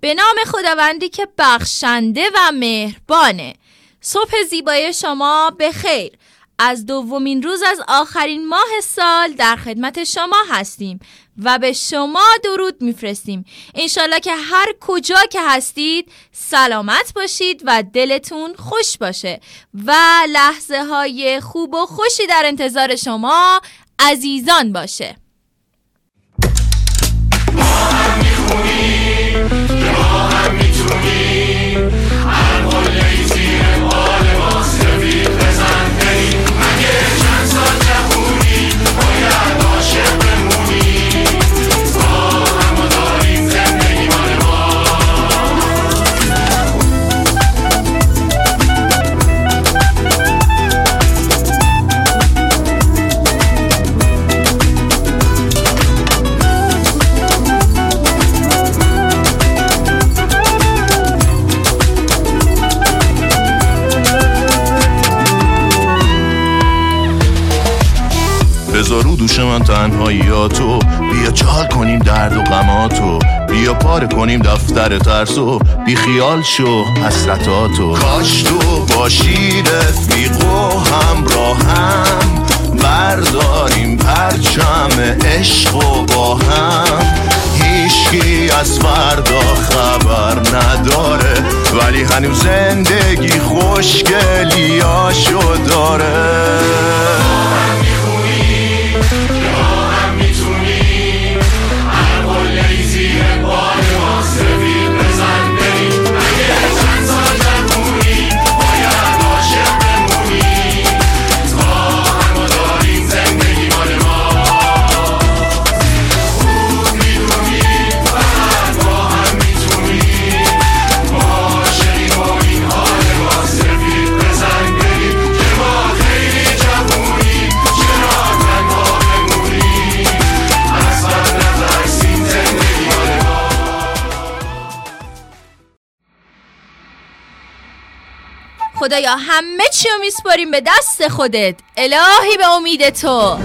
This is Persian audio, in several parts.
به نام خداوندی که بخشنده و مهربانه. صبح زیبای شما بخیر. از دومین روز از آخرین ماه سال در خدمت شما هستیم و به شما درود میفرستیم. انشالله که هر کجا که هستید سلامت باشید و دلتون خوش باشه و لحظه های خوب و خوشی در انتظار شما عزیزان باشه. ما هم میخونیم که ما هم میتونیم، هر قله زیر بال ما سفید بزن بریم. اگه چند سال جوونی باید عاشق بمونیم، با هم و داریم زندگی مال ما. بذارو دوش من تنهاییاتو، بیا چال کنیم درد و غماتو، بیا پاره کنیم دفتر ترسو، بی خیال شو حسرتاتو. کاش تو باشی رفیق و همراهم، برداریم پرچم عشق و با هم. هیچکی از فردا خبر نداره، ولی هنوز زندگی خوشگلیاشو داره. خدایا همه چی رو میسپاریم به دست خودت، الهی به امید تو.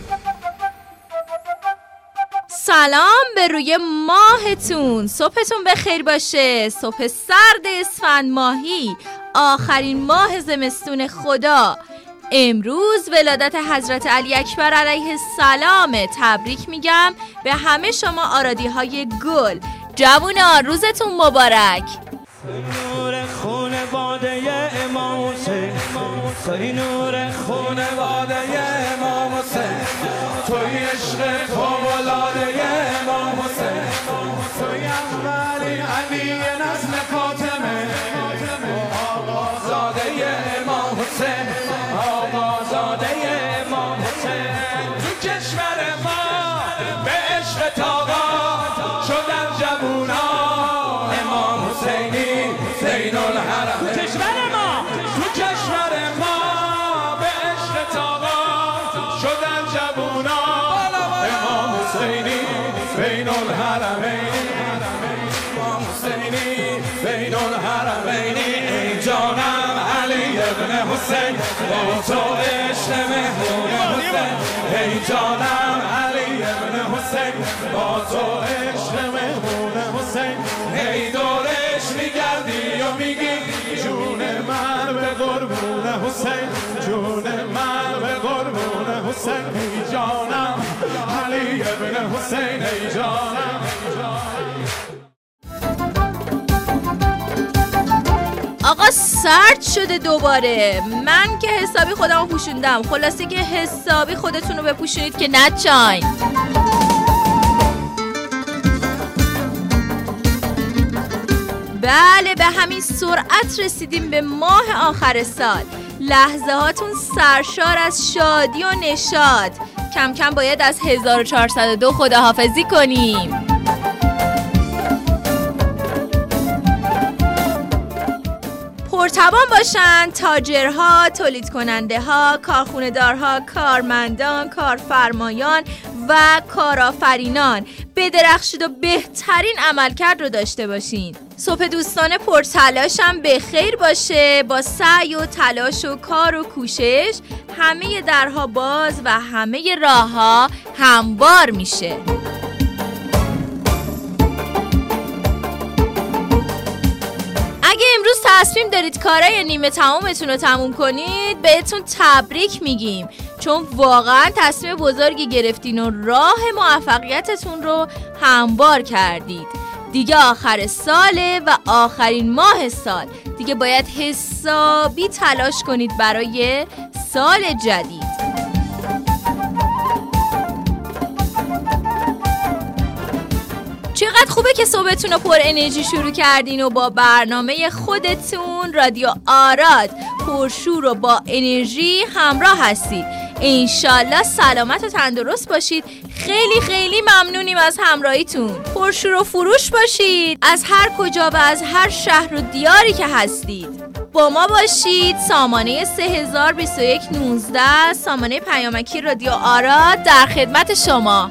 سلام به روی ماهتون، صبحتون بخیر باشه. صبح سرد اسفند ماهی، آخرین ماه زمستون خدا. امروز ولادت حضرت علی اکبر علیه السلام. تبریک میگم به همه شما آرادی های گل. جوونا روزتون مبارک. نور خانواده امام حسین، توی نور خانواده امام حسین، توی عشق فوق‌العاده امام حسین، توی اولی علی نسل فاطمه، آقازاده امام حسین، آقازاده امام حسین. تو کشور ما به عشق طاقات شدن جوونا، امام حسینی زین الحرم. تو کشور ما به عشق طاقات شدن جوونا، امام حسینی بین الحرمین، امام حسینی بین الحرمین. ای جانم علی ابن حسین، با تو عشق مهمون حسین. ای جانم علی ابن حسین، با تو عشق مهمون حسین. ای دورش میگردی و میگی جون من به قربون حسین، جون من به قربون حسین. ای جانم علی ابن حسین، ای جانم. آقا سرد شده دوباره، من که حسابی خودمو پوشوندم، خلاصه که حسابی خودتون رو بپوشونید که نچاین. بله به همین سرعت رسیدیم به ماه آخر سال. لحظه هاتون سرشار از شادی و نشاط. کم کم باید از 1402 خداحافظی کنیم. پرتوان باشن تاجرها، تولید کننده ها، کارخونه دارها، کارمندان، کارفرمایان و کارآفرینان. بدرخشید و بهترین عملکرد رو داشته باشین. صبح دوستان پرتلاشم به خیر باشه. با سعی و تلاش و کار و کوشش همه درها باز و همه راهها هموار میشه. امروز تصمیم دارید کارای نیمه تمومتون رو تموم کنید، بهتون تبریک میگیم، چون واقعا تصمیم بزرگی گرفتین و راه موفقیتتون رو هموار کردید. دیگه آخر ساله و آخرین ماه سال، دیگه باید حسابی تلاش کنید برای سال جدید. چقدر خوبه که صبحتون رو پر انرژی شروع کردین و با برنامه خودتون رادیو آراد پرشور و با انرژی همراه هستید. انشالله سلامت و تندرست باشید. خیلی خیلی ممنونیم از همراهیتون. پرشور و فروش باشید از هر کجا و از هر شهر و دیاری که هستید. با ما باشید. سامانه 302119 سامانه پیامکی رادیو آراد در خدمت شما.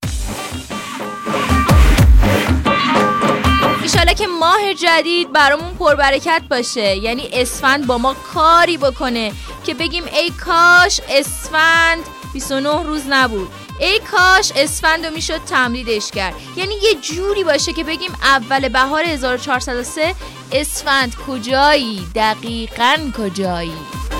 انشالله که ماه جدید برامون پربرکت باشه، یعنی اسفند با ما کاری بکنه که بگیم ای کاش اسفند 29 روز نبود، ای کاش اسفند رو میشد تمدیدش کرد، یعنی یه جوری باشه که بگیم اول بهار 1403 اسفند کجایی، دقیقاً کجایی.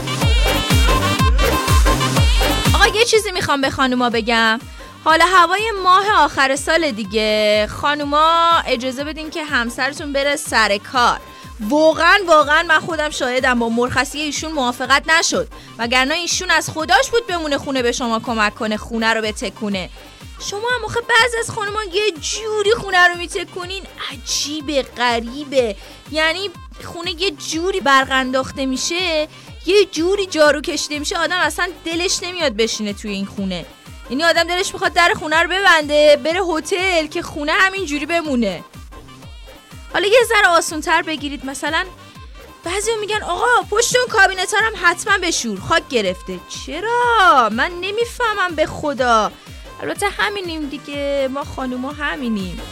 آقا یه چیزی میخوام به خانوما بگم. حالا هوای ماه آخر سال دیگه، خانوما اجازه بدین که همسرتون بره سر کار. واقعا من خودم شاهدم با مرخصی ایشون موافقت نشد، وگرنه ایشون از خداش بود بمونه خونه به شما کمک کنه، خونه رو بتکونه. شما هم آخه بعضی از خانوما یه جوری خونه رو میتکونین عجیبه غریبه، یعنی خونه یه جوری برق انداخته میشه، یه جوری جارو کشیده میشه، آدم اصلا دلش نمیاد بشینه توی این خونه. یعنی آدم دلش میخواد در خونه رو ببنده بره هتل که خونه همین جوری بمونه. حالا یه ذره آسان‌تر بگیرید، مثلا بعضیا میگن آقا پشت اون کابینت هم حتما بشور، خاک گرفته. چرا؟ من نمیفهمم به خدا. البته همینیم دیگه، ما خانوما همینیم.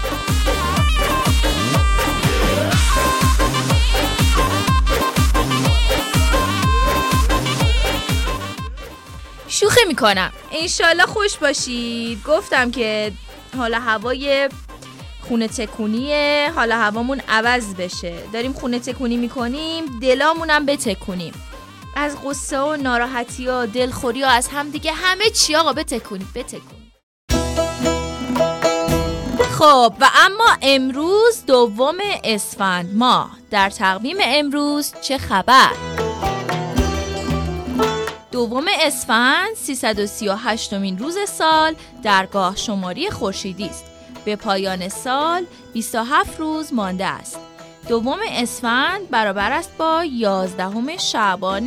شوخی میکنم. انشالله خوش باشید. گفتم که حالا هوای خونه تکونیه، حالا هوامون عوض بشه، داریم خونه تکونی میکنیم، دلامونم بتکونیم، از غصه و ناراحتی و دلخوری و از هم دیگه همه چی آقا بتکونیم. خب و اما امروز 2 اسفند ماه، در تقویم امروز چه خبر؟ 2 اسفند 338مین روز سال در گاه شماری خورشیدی است. به پایان سال 27 روز مانده است. 2 اسفند برابر است با 11 شعبان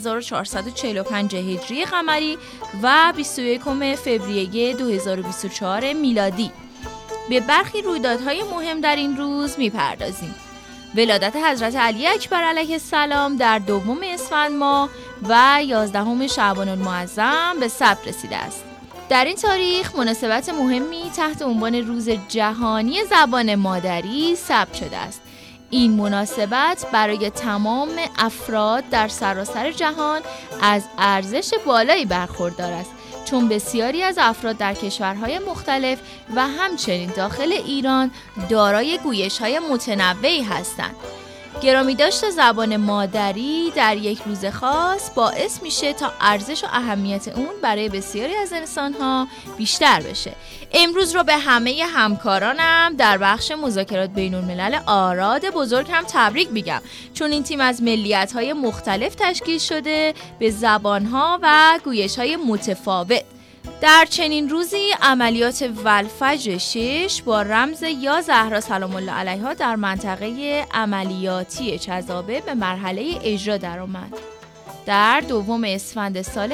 1445 هجری قمری و 21 فوریه 2024 میلادی. به برخی رویدادهای مهم در این روز میپردازیم. ولادت حضرت علی اکبر علیه السلام در 2 اسفند ماه و 11 شعبان المعظم به ثبت رسیده است. در این تاریخ مناسبت مهمی تحت عنوان روز جهانی زبان مادری ثبت شده است. این مناسبت برای تمام افراد در سراسر جهان از ارزش بالایی برخوردار است، چون بسیاری از افراد در کشورهای مختلف و همچنین داخل ایران دارای گویش‌های متنوعی هستند. گرامی داشت زبان مادری در یک روز خاص باعث میشه تا ارزش و اهمیت اون برای بسیاری از انسان‌ها بیشتر بشه. امروز رو به همه همکارانم در بخش مذاکرات بین‌الملل آراد بزرگ هم تبریک میگم، چون این تیم از ملیت‌های مختلف تشکیل شده به زبان‌ها و گویش‌های متفاوت. در چنین روزی عملیات والفجر 6 با رمز یا زهرا سلام الله علیها در منطقه عملیاتی چذابه به مرحله اجرا درآمد. در 2 اسفند سال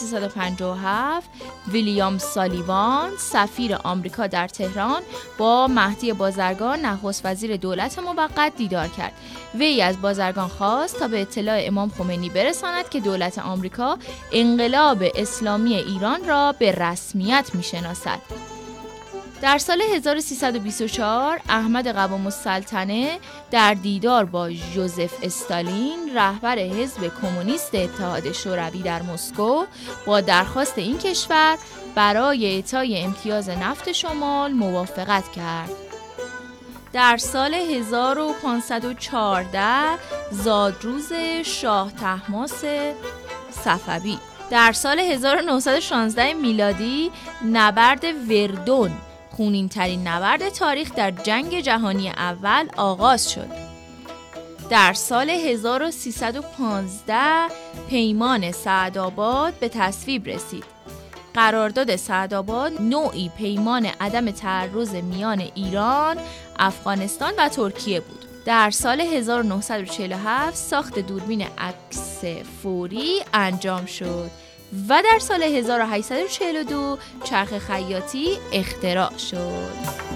1357 ویلیام سالیوان سفیر آمریکا در تهران با مهدی بازرگان نخست وزیر دولت موقت دیدار کرد. وی از بازرگان خواست تا به اطلاع امام خمینی برساند که دولت آمریکا انقلاب اسلامی ایران را به رسمیت می‌شناسد. در سال 1324 احمد قوام السلطنه در دیدار با ژوزف استالین رهبر حزب کمونیست اتحاد شوروی در مسکو با درخواست این کشور برای اعطای امتیاز نفت شمال موافقت کرد. در سال 1514 زادروز شاه طهماسپ صفوی. در سال 1916 میلادی نبرد وردون، خونین ترین نبرد تاریخ در جنگ جهانی اول آغاز شد. در سال 1315 پیمان سعدآباد به تصویب رسید. قرارداد سعدآباد نوعی پیمان عدم تعرض میان ایران، افغانستان و ترکیه بود. در سال 1947 ساخت دوربین عکس فوری انجام شد و در سال 1842 چرخ خیاطی اختراع شد.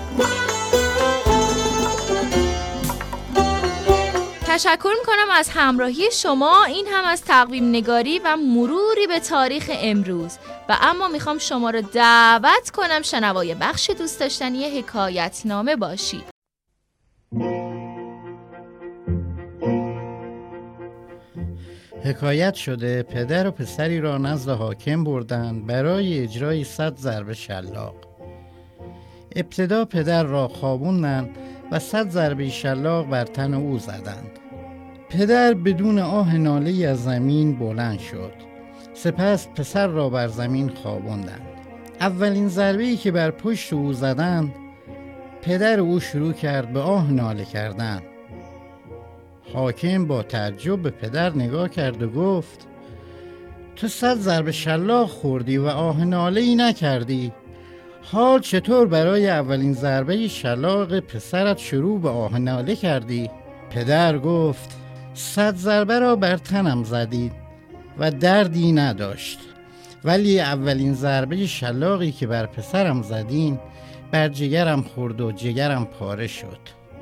تشکر میکنم از همراهی شما. این هم از تقویم نگاری و مروری به تاریخ امروز. و اما میخوام شما رو دعوت کنم شنوای بخش دوست داشتنی حکایتنامه باشید. حکایت شده پدر و پسری را نزد حاکم بردند برای اجرای 100 ضرب شلاق. ابتدا پدر را خوابوندند و 100 ضربه شلاق بر تن او زدند. پدر بدون آه ناله‌ای از زمین بلند شد. سپس پسر را بر زمین خواباندند. اولین ضربه‌ای که بر پشت او زدند، پدر او شروع کرد به آه ناله کردن. حاکم با تعجب به پدر نگاه کرد و گفت: تو 100 ضربه شلاق خوردی و آه ناله‌ای نکردی. حال چطور برای اولین ضربه شلاق پسرت شروع به آه ناله کردی؟ پدر گفت: 100 ضربه را بر تنم زدید و دردی نداشت، ولی اولین ضربه شلاقی که بر پسرم زدین بر جگرم خورد و جگرم پاره شد.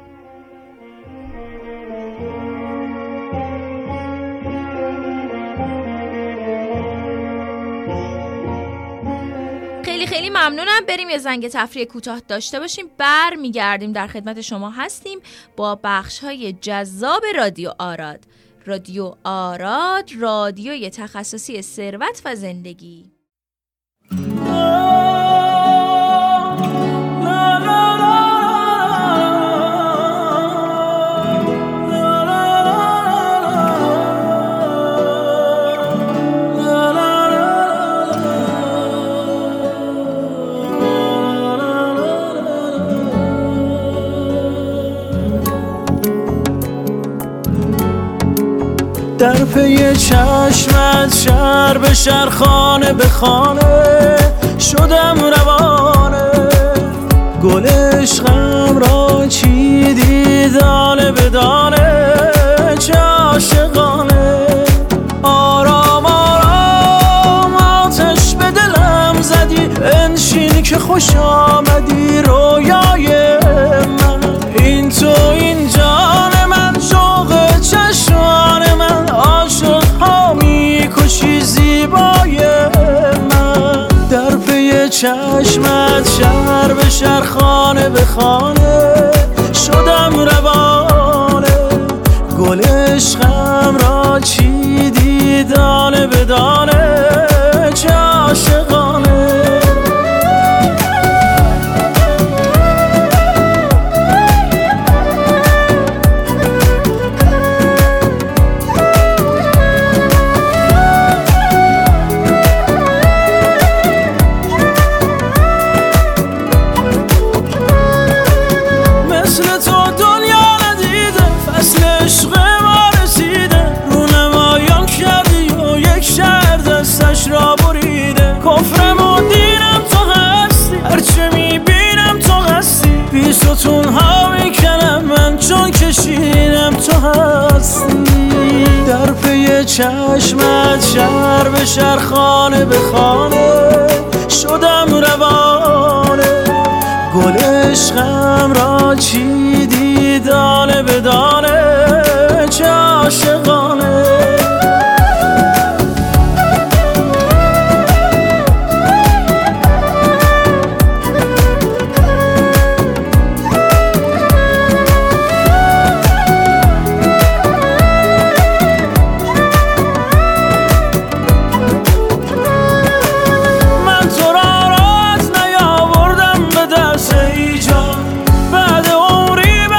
خیلی ممنونم. بریم یه زنگ تفریح کوتاه داشته باشیم، برمیگردیم در خدمت شما هستیم با بخش‌های جذاب رادیو آراد. رادیو آراد، رادیوی تخصصی ثروت و زندگی. در پی چشمت شهر به شهر، خانه به خانه شدم روانه. گل عشقم را چیدی دانه به دانه، چه عاشقانه. آرام آرام آتش به دلم زدی، انشین که خوش آمدی رویای من. این تو این جان من، شوق چشمان من، عاشق ها میکشی زیبای من. در پی چشمت شهر به شهر، خانه به خانه شدم روانه. گل عشقم را چیدی دانه به دانه، چه عاشقانه. ستونها میکنم من چون کشیدم تو هستی. در پی چشمت شهر به شهر، خانه به خانه شدم روانه. گل عشقم را چیدی دانه به دانه، چه عاشقانه. بعد عمری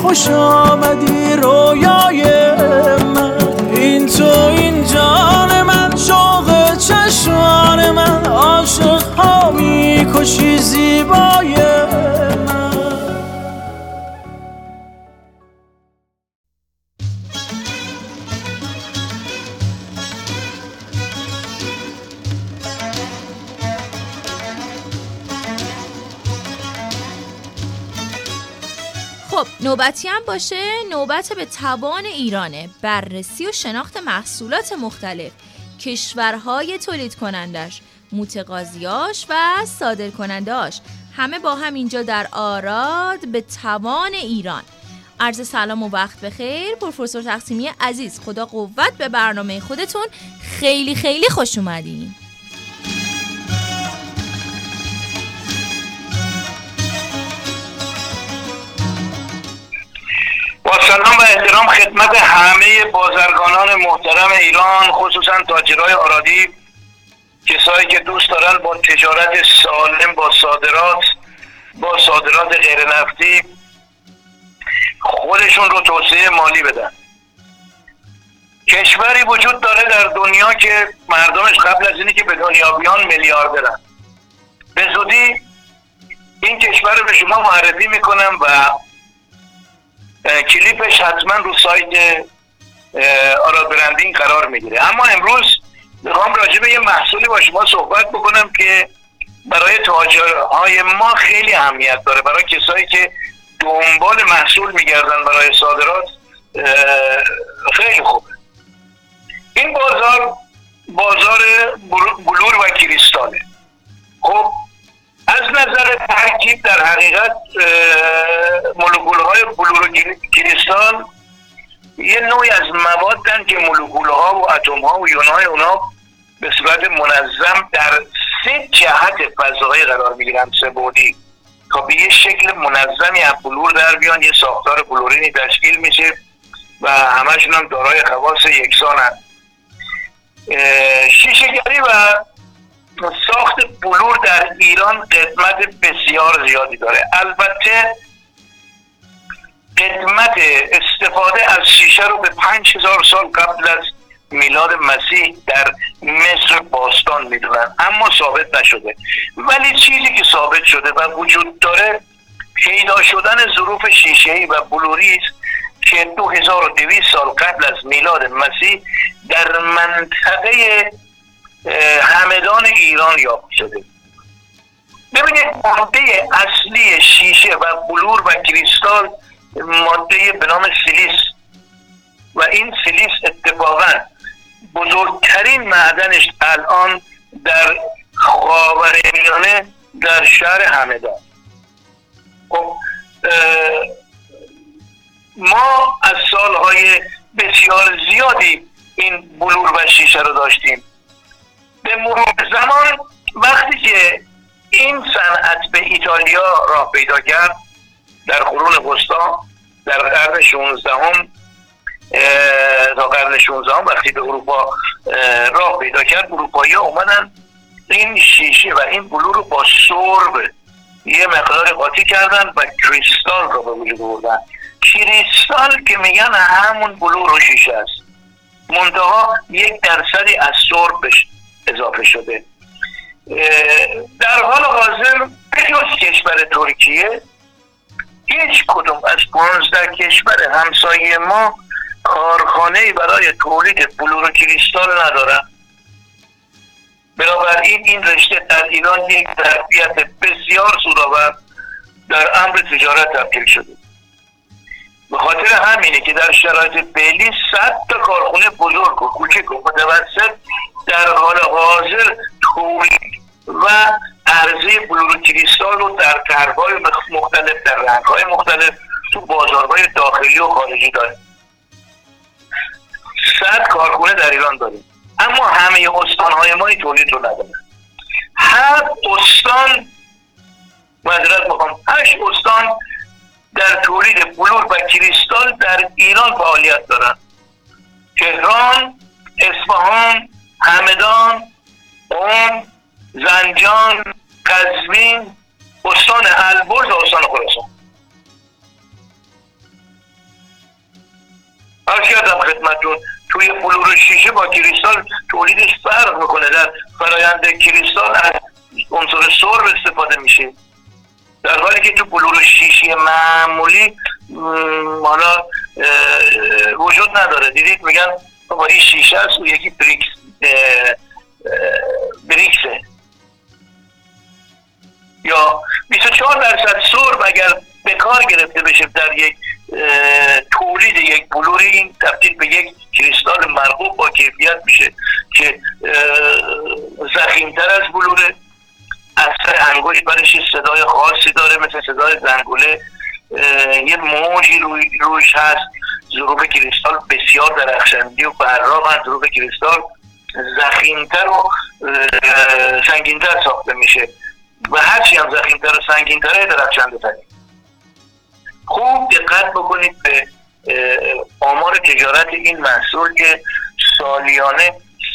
خوش آمدی رویای من. این تو این جان من، شوق چشمان من، عاشق ها میکشی زیبای من. خب نوبتی هم باشه، نوبت به توان ایرانه. بررسی و شناخت محصولات مختلف، کشورهای تولید کنندش، متقاضیاش و صادر کننداش، همه با هم اینجا در آراد به توان ایران. عرض سلام و وقت بخیر پروفسور تقسیمی عزیز، خدا قوت به برنامه خودتون. خیلی خیلی خوش اومدین. با سلام و احترام خدمت همه بازرگانان محترم ایران، خصوصا تاجرای آرادی، کسایی که دوست دارن با تجارت سالم، با صادرات غیر نفتی خودشون رو توسعه مالی بدن. کشوری وجود داره در دنیا که مردمش قبل از اینی که به دنیا بیان میلیاردرن. به زودی این کشور رو به شما معرفی میکنم و کلیپش حتما رو سایت آراد برندینگ قرار میگیره. اما امروز میخوام راجع به یه محصولی با شما صحبت بکنم که برای تاجرهای ما خیلی اهمیت داره، برای کسایی که دنبال محصول میگردن برای صادرات خیلی خوبه. این بازار بلور و کریستاله. خب از نظر ترکیب در حقیقت مولکول‌های بلور و کریستال یه نوعی از موادن که مولکول‌ها و اتم‌ها و یون‌های اونا به صورت منظم در 3 جهت فضایی قرار میگیرن، 3 بعدی، تا به یه شکل منظمی از بلور در بیان، یه ساختار بلورینی تشکیل میشه و همشون هم دارای خواص یکسانن. شیشه‌گری و ساخت بلور در ایران قدمت بسیار زیادی داره. البته قدمت استفاده از شیشه رو به 5000 سال قبل از میلاد مسیح در مصر باستان میدونن، اما ثابت نشده. ولی چیزی که ثابت شده و وجود داره پیدا شدن ظروف شیشه‌ای و بلوری است که 2200 سال قبل از میلاد مسیح در منطقه همدان ایران یافت شده. ببینید ماده اصلی شیشه و بلور و کریستال ماده به نام سیلیس و این سیلیس اتفاقا بزرگترین معدنش الان در خاورمیانه در شهر همدان. خب ما از سالهای بسیار زیادی این بلور و شیشه رو داشتیم. به مرور زمان وقتی که این صنعت به ایتالیا راه پیدا کرد در قرون وسطا، در قرن 16 تا قرن 16 وقتی به اروپا راه پیدا کرد، اروپایی‌ها اومدن این شیشه و این بلور رو با سرب یه مقدار قاطی کردن و کریستال رو به وجود آوردن. کریستال که میگن همون بلور و شیشه است، منتها 1% از سربش اضافه شده. در حال حاضر بجز کشور ترکیه هیچ کدوم از 15 کشور همسایه ما کارخانه‌ای برای تولید بلور و کریستال ندارن. بنابراین این رشته در ایران یک ظرفیت بسیار سودآور در امر تجارت تبدیل شده. به خاطر همینه که در شرایط فعلی 100 تا کارخانه بزرگ و کوچک و متوسط در حال حاضر تولید و عرضه بلور و کریستال رو در طرح‌های مختلف، در رنگ‌های مختلف تو بازارهای داخلی و خارجی داره. 100 کارخانه در ایران داریم، اما همه استان‌های ما این تولید رو ندارن. 7 استان، معذرت می‌خوام، 8 استان در تولید بلور و کریستال در ایران فعالیت دارن: تهران، اصفهان، همدان، قم، زنجان، قزوین، استان البرز و استان خراسان. با کریستال تولیدش فرق میکنه. در فرایند کریستال از عنصر سرب استفاده میشه، در حالی که تو بلور شیشی معمولی حالا وجود نداره. دیدید میگن با این شیشه است و یکی بریکسه. یا 24% سرب اگر به کار گرفته بشه در یک تولید یک بلوری، این تبدیل به یک کریستال مرغوب با کیفیت میشه که ضخیم‌تر از بلوره. اثر انگشت برش صدای خاصی داره، مثل صدای زنگوله. یه موجی روش هست. ظروف کریستال بسیار درخشندی و براق، ظروف کریستال ضخیم‌تر و سنگین‌تر ساخته میشه و هرچی هم ضخیم‌تر و سنگین‌تره درخشنده‌تره. خوب دقت بکنید به آمار تجارت این محصول که سالیانه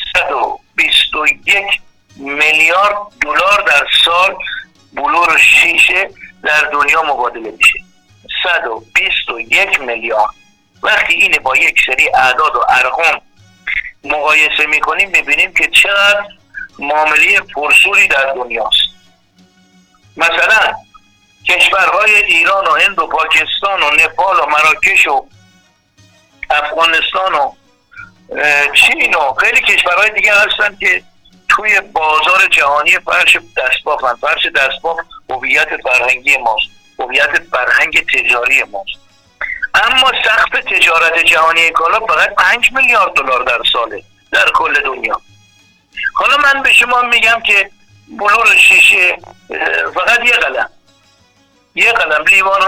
121 میلیارد دلار در سال بلور شیشه در دنیا مبادله میشه. 121 میلیارد. وقتی اینه با یک سری اعداد و ارقام مقایسه میکنیم میبینیم که چقدر معامله پرسودی در دنیاست. مثلا کشورهای ایران و هند و پاکستان و نپال و مراکش و افغانستان و چین و خیلی کشورهای دیگه هستن که توی بازار جهانی فرش دستبافن. فرش دستباف هویت فرهنگی ماست، هویت فرهنگ تجاری ماست. اما سقف تجارت جهانی کالا فقط 5 میلیارد دلار در ساله در کل دنیا. حالا من به شما میگم که بلور شیشه فقط یه قلم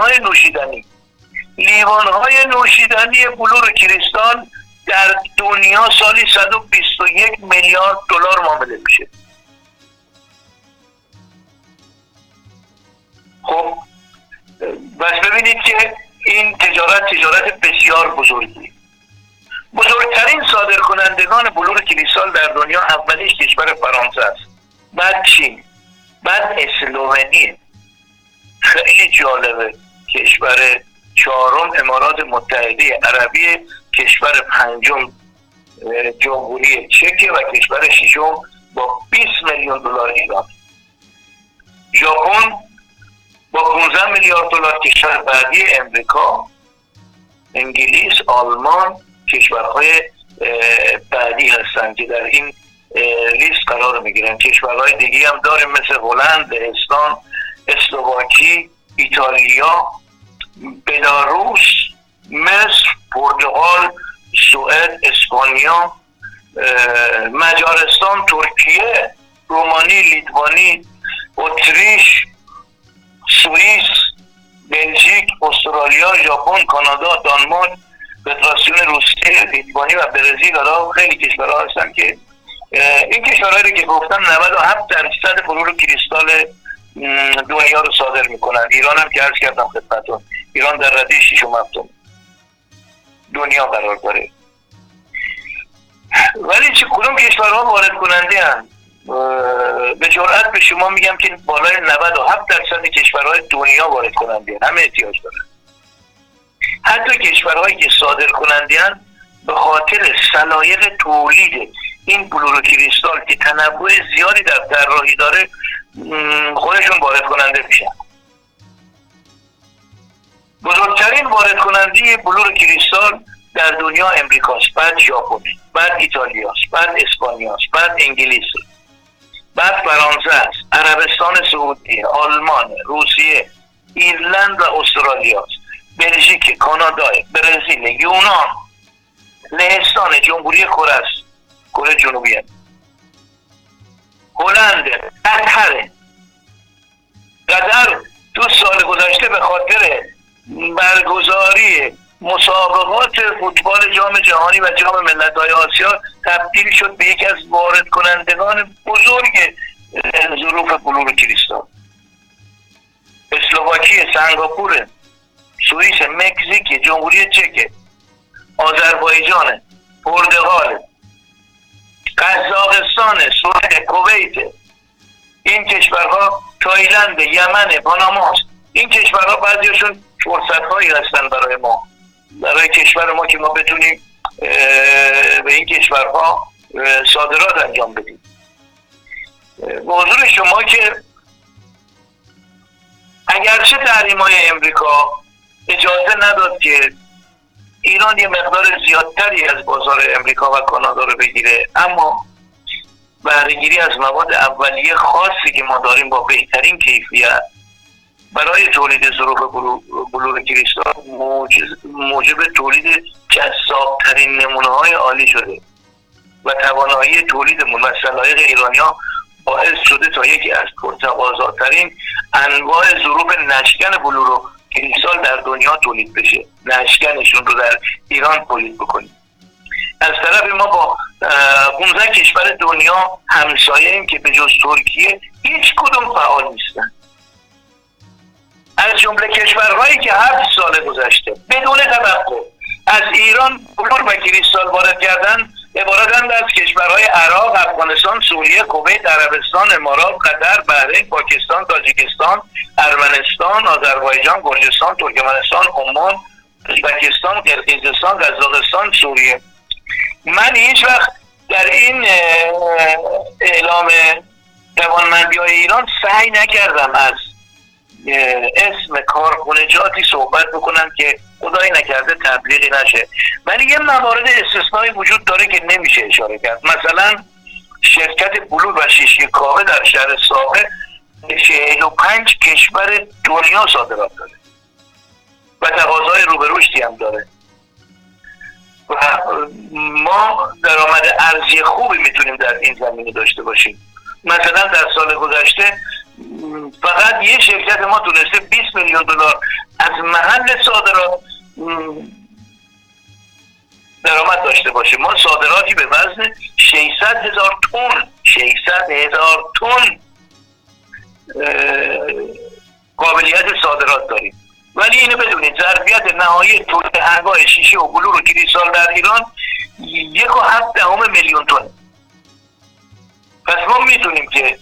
لیوانهای نوشیدنی بلور کریستال در دنیا سالی 121 میلیارد دلار معامله میشه. خب بس ببینید که این تجارت بسیار بزرگی. بزرگترین صادرکنندگان بلور کریستال در دنیا اولیش کشور فرانسه است، بعد چین، بعد اسلوونیه. خیلی جالبه. کشور چهارم امارات متحده عربی، کشور پنجم جمهوری چک و کشور ششم با 20 میلیون دلار ایران. ژاپن با 15 میلیارد دلار کشور بعدی، امریکا، انگلیس، آلمان کشورهای بعدی هستند که در این لیست قرار میگیرن. کشورهای دیگه هم داریم مثل هلند، لهستان، اسلواکی، ایتالیا، بلاروس، مصر، پرتغال، سوئد، اسپانیا، مجارستان، ترکیه، رومانی، لیتوانی، اتریش، سوئیس، بلژیک، استرالیا، ژاپن، کانادا، دانمارک، فدراسیون روسیه، لیتوانی و برزیل. خیلی کشورها هستن که این کشورهایی که گفتم 97% بلور کریستال دنیا رو صادر میکنن. ایران هم که عرض کردم خدمتتون، ایران در رده 6 و 7 دنیا قرار داره. ولی چه کدوم کشورها وارد کننده هم؟ به جرئت به شما میگم که بالای 97% کشورهای دنیا وارد کننده هم، همه احتیاج دارن. حتی کشورهایی که صادر کننده هم به خاطر صلاحیت تولید این بلور کریستال که تنوع زیادی در طراحی داره خودشون وارد کننده میشن. بزرگترین وارد کننده بلور کریستال در دنیا امریکاست، بعد ژاپن، بعد ایتالیاست، بعد اسپانیاست، بعد انگلیس، بعد فرانسه است، عربستان سعودی، آلمان، روسیه، ایرلند و استرالیا، بلژیک، کانادا، برزیل، یونان، لهستان، جمهوری کره جنوبی، هلند، قطر 2 سال گذشته به خاطر برگزاری مسابقات فوتبال جام جهانی و جام ملت‌های آسیا تبدیل شد به یکی از وارد کنندگان بزرگ ظروف بلور کریستال. اسلواکی، سنگاپور، سوئیس، مکزیک، جمهوری چک، آذربایجان، پرتغال، قزاقستان، سوئد، کویت، این کشورها، تایلند، یمن، پاناما، این کشورها بعضیشون فرصت‌هایی هستن برای ما، برای کشور ما که ما بتونیم به این کشورها صادرات انجام بدیم. به حضور شما که اگرچه تحریم‌های امریکا اجازه نداد که ایران یه مقدار زیادتری از بازار امریکا و کانادا رو بگیره، اما بهره‌گیری از مواد اولیه خاصی که ما داریم با بهترین کیفیت برای تولید ظروف بلور کریستال موجب تولید جذاب‌ترین نمونه‌های عالی شده و توانایی تولیدمون و صلاحیت ایرانی‌ها باعث شده تا یکی از پرتقاضاترین انواع ظروف نشکن بلور کریستال در دنیا تولید بشه، نشکنشون رو در ایران تولید بکنیم. از طرف ما با 15 کشور دنیا همسایه‌ایم که به جز ترکیه هیچ کدوم فعال نیستن. از جمله کشورهایی که 7 سال گذشته بدون توقف از ایران بلور و کریستال وارد کردن عبارتند از کشورهای عراق، افغانستان، سوریه، کویت، عربستان، امارات، قطر، بحرین، پاکستان، تاجیکستان، ارمنستان، آذربایجان، گرجستان، ترکمنستان، عمان، ازبکستان، قرقیزستان، قزاقستان، سوریه. من هیچ وقت در این اعلام توانمندی‌های ایران سعی نکردم از اسم کارخونجاتی صحبت بکنم که خدایی نکرده تبلیغی نشه، ولی یه موارد استثنایی وجود داره که نمیشه اشاره کرد. مثلا شرکت بلور و شیشه کاوه در شهر ساقه 45 کشور دنیا صادرات داره و تقاضای رو به رشدی هم داره و ما درآمد ارزی خوبی میتونیم در این زمینه داشته باشیم. مثلا در سال گذشته فقط یه شرکت ما تونسته 20 میلیون دلار از محل صادرات درآمد داشته باشه. ما صادراتی به وزن 600,000 تن قابلیت صادرات داریم، ولی اینو بدونید ظرفیت نهایی تولید انواع شیشه و بلور و کریستال در ایران 1.7 میلیون تن. پس ما میتونیم که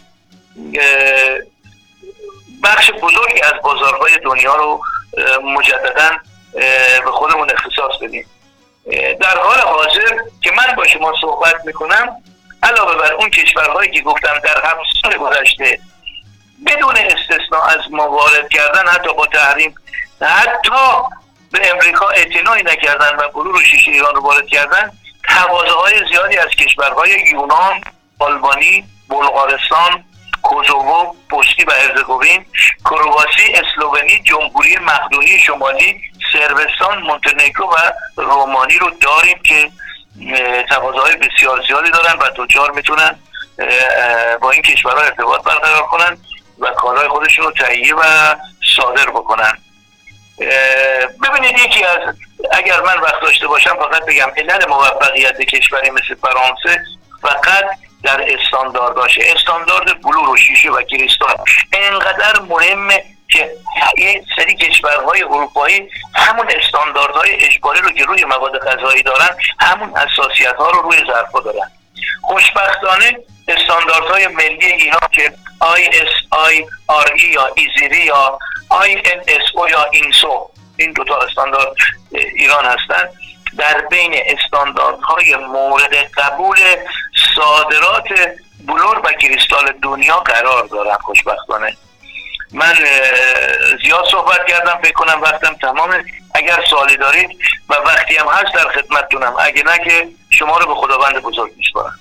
بخش بزرگی از بازارهای دنیا رو مجدداً به خودمون اختصاص بدیم. در حال حاضر که من با شما صحبت میکنم، علاوه بر اون کشورهایی که گفتم در 7 سال گذشته بدون استثناء از ما وارد کردن، حتی با تحریم، حتی به امریکا اعتنایی نکردن و بلور و شیشه ایران رو وارد کردن، تقاضاهای زیادی از کشورهای یونان، آلبانی، بلغارستان، کوزوو، بوسنی و هرزگوین، کرواسی، اسلوونی، جمهوری مقدونی شمالی، صربستان، مونتنگرو و رومانی رو داریم که تقاضاهای بسیار زیادی دارن و تجار میتونن با این کشورها ارتباط برقرار کنن و کالای خودشون رو تهیه و صادر بکنن. ببینید یکی از، اگر من وقت داشته باشم فقط بگم، علل موفقیت کشوری مثل فرانسه فقط در استاندارداش، استاندارد بلور و شیشه و کریستال اینقدر مهمه که یه سری کشورهای اروپایی همون استانداردهای اجباری رو که روی مواد غذایی دارن، همون حساسیت‌ها رو روی ظرف‌ها دارن. خوشبختانه استانداردهای ملی ایران که ISIRE یا ایزیری یا INSO یا اینسو، این دوتا استاندارد ایران هستن، در بین استانداردهای مورد قبول صادرات بلور و کریستال دنیا قرار دارن. خوشبختانه من زیاد صحبت کردم، فکر کنم وقتم تمامه. اگر سوالی دارید و وقتی هم هست در خدمتتونم، اگه نه که شما رو به خداوند بزرگ میسپارم.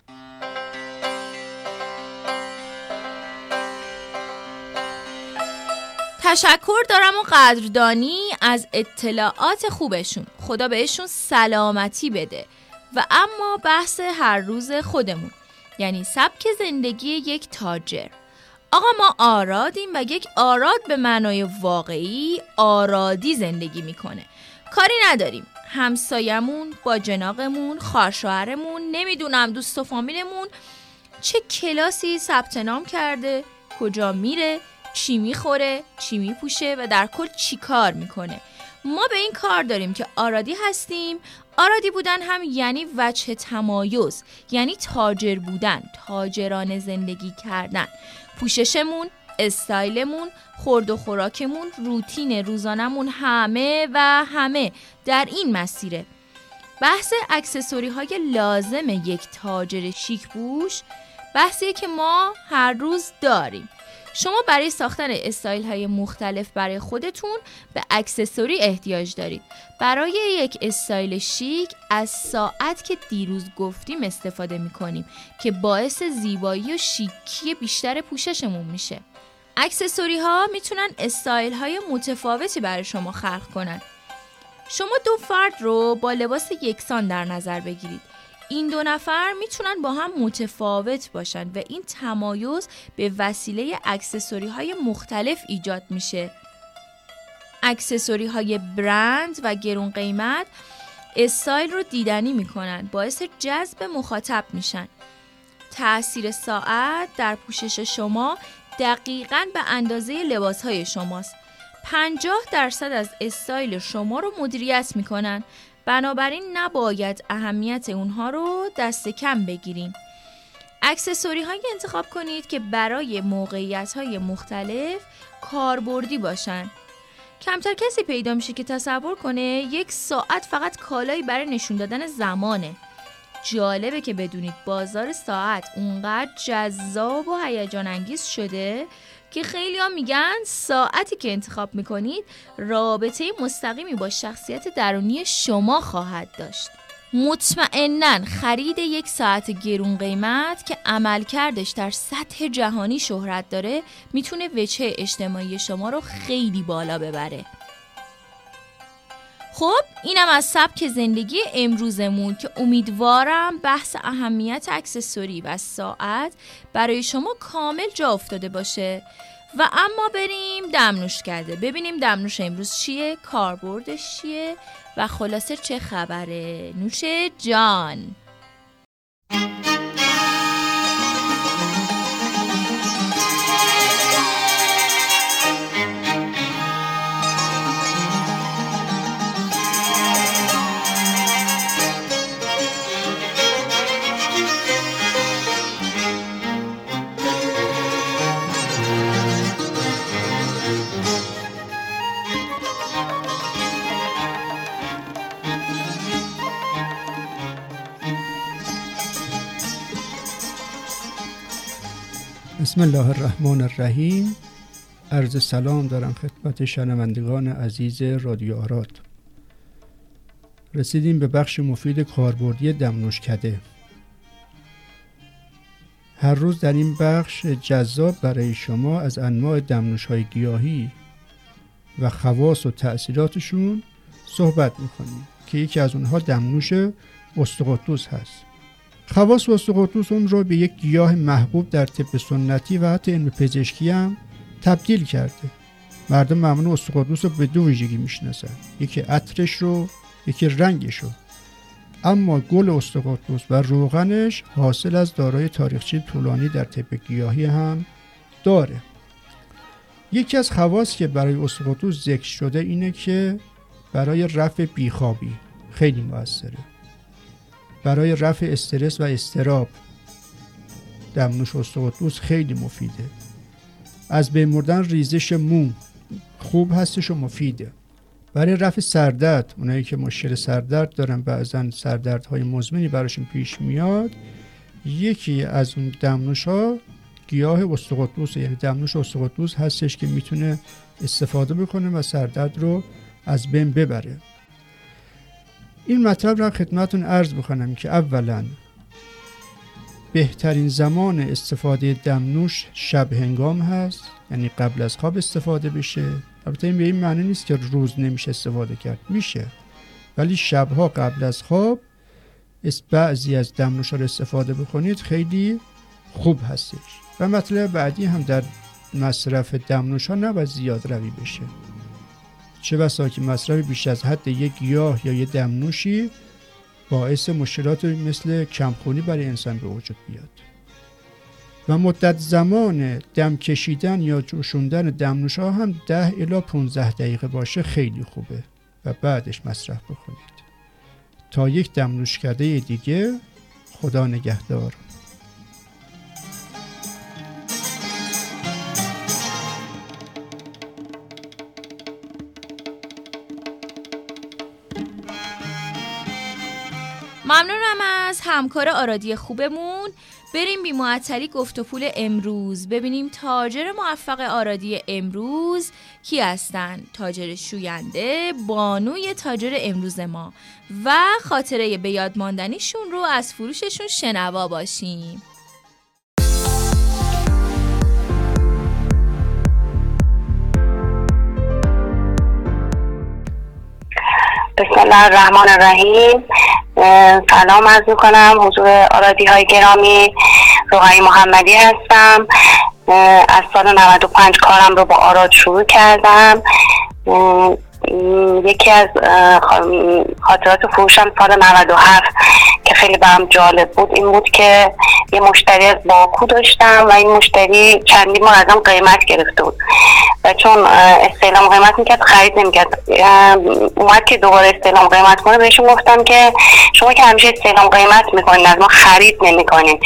تشکر دارم و قدردانی از اطلاعات خوبشون، خدا بهشون سلامتی بده. و اما بحث هر روز خودمون، یعنی سبک زندگی یک تاجر. آقا ما آرادیم و یک آراد به معنای واقعی آرادی زندگی میکنه. کاری نداریم همسایمون، با جناقمون، خواهرشوهرمون، نمیدونم دوست و فامیلمون چه کلاسی ثبت نام کرده، کجا میره، چی میخوره، چی میپوشه و در کل چی کار میکنه. ما به این کار داریم که آرادی هستیم. آرادی بودن هم یعنی وجه تمایز، یعنی تاجر بودن، تاجرانه زندگی کردن. پوششمون، استایلمون، خورد و خوراکمون، روتین روزانمون، همه و همه در این مسیره. بحث اکسسوری های لازم یک تاجر شیک پوش بحثیه که ما هر روز داریم. شما برای ساختن استایل های مختلف برای خودتون به اکسسوری احتیاج دارید. برای یک استایل شیک از ساعت که دیروز گفتیم استفاده میکنیم که باعث زیبایی و شیکی بیشتر پوششمون میشه. اکسسوری ها میتونن استایل های متفاوتی برای شما خلق کنن. شما 2 فرد رو با لباس یکسان در نظر بگیرید. این 2 نفر میتونن با هم متفاوت باشن و این تمایز به وسیله اکسسوری های مختلف ایجاد میشه. اکسسوری های برند و گرون قیمت استایل رو دیدنی میکنن، باعث جذب مخاطب میشن. تأثیر ساعت در پوشش شما دقیقاً به اندازه لباس های شماست. 50% از استایل شما رو مدیریت میکنن، بنابراین نباید اهمیت اونها رو دست کم بگیرین. اکسسوری هایی انتخاب کنید که برای موقعیت های مختلف کاربردی باشن. کمتر کسی پیدا میشه که تصور کنه 1 ساعت فقط کالایی برای نشون دادن زمانه. جالبه که بدونید بازار ساعت اونقدر جذاب و هیجان انگیز شده که خیلی ها میگن ساعتی که انتخاب میکنید رابطه مستقیمی با شخصیت درونی شما خواهد داشت. مطمئناً خرید 1 ساعت گرون قیمت که عملکردش در سطح جهانی شهرت داره میتونه وجه اجتماعی شما رو خیلی بالا ببره. خب اینم از سبک زندگی امروزمون که امیدوارم بحث اهمیت اکسسوری و ساعت برای شما کامل جا افتاده باشه. و اما بریم دمنوشکده ببینیم دمنوش امروز چیه، کاربردش چیه و خلاصه چه خبره. نوش جان. بسم الله الرحمن الرحیم. عرض سلام دارم خدمت شنوندگان عزیز رادیو آراد. رسیدیم به بخش مفید کاربردی دمنوشکده. هر روز در این بخش جذاب برای شما از انواع دمنوش‌های گیاهی و خواص و تأثیراتشون صحبت می‌کنیم که یکی از اونها دمنوش اسطقطوس هست. خواص اسطقطوس اون رو به یک گیاه محبوب در طب سنتی و حتی علم پزشکی هم تبدیل کرده. مردم معمولا اسطقطوس رو به 2 ویژگی میشناسن، یکی عطرش رو، یکی رنگش رو. اما گل اسطقطوس و روغنش حاصل از دارای تاریخچه طولانی در طب گیاهی هم داره. یکی از خواص که برای اسطقطوس ذکر شده اینه که برای رفع بیخوابی خیلی موثره. برای رفع استرس و اضطراب دمنوش اسطقطوس خیلی مفیده. از بین مردن ریزش مو خوب هستش و مفیده. برای رفع سردرد، اونایی که مشکل سردرد دارن بعضن سردردهای مزمنی براشون پیش میاد، یکی از اون دمنوش ها گیاه اسطقطوس، یعنی دمنوش اسطقطوس هستش که میتونه استفاده بکنه و سردرد رو از بین ببره. این مطلب را خدمتون عرض بکنم که اولا بهترین زمان استفاده دمنوش شب هنگام هست، یعنی قبل از خواب استفاده بشه. البته این به این معنی نیست که روز نمیشه استفاده کرد، میشه، ولی شبها قبل از خواب بعضی از دمنوش ها رو استفاده بکنید خیلی خوب هستش. و مطلب بعدی هم در مصرف دمنوش ها نباید زیاد روی بشه، چه بسا که مصرف بیش از حد یک گیاه یا یک دمنوشی باعث مشکلات مثل کمخونی برای انسان به وجود بیاد. و مدت زمان دم کشیدن یا جوشوندن دمنوش ها هم 10 الی 15 دقیقه باشه خیلی خوبه و بعدش مصرف بکنید. تا یک دمنوشکده دیگه، خدا نگهدار. ممنونم از همکار آرادی خوبمون. بریم بی معطلی گفت و پول امروز ببینیم تاجر موفق آرادی امروز کی هستن. تاجر شوینده، بانوی تاجر امروز ما و خاطره به یاد ماندنیشون رو از فروششون شنوا باشیم. بسم الله الرحمن الرحیم. سلام عرض میکنم حضور آرادی های گرامی. رقیه محمدی هستم. از سال 95 کارم رو با آراد شروع کردم. یکی از خاطرات فروشم سال 97 که خیلی برام جالب بود این بود که یه مشتری از باکو داشتم و این مشتری چندین بار ازم قیمت گرفته بود و چون استعلام قیمت میکرد خرید نمیکرد. اومد که دوباره استعلام قیمت کنه بهشون گفتم که شما که همیشه استعلام قیمت میکنین از ما خرید نمیکنین،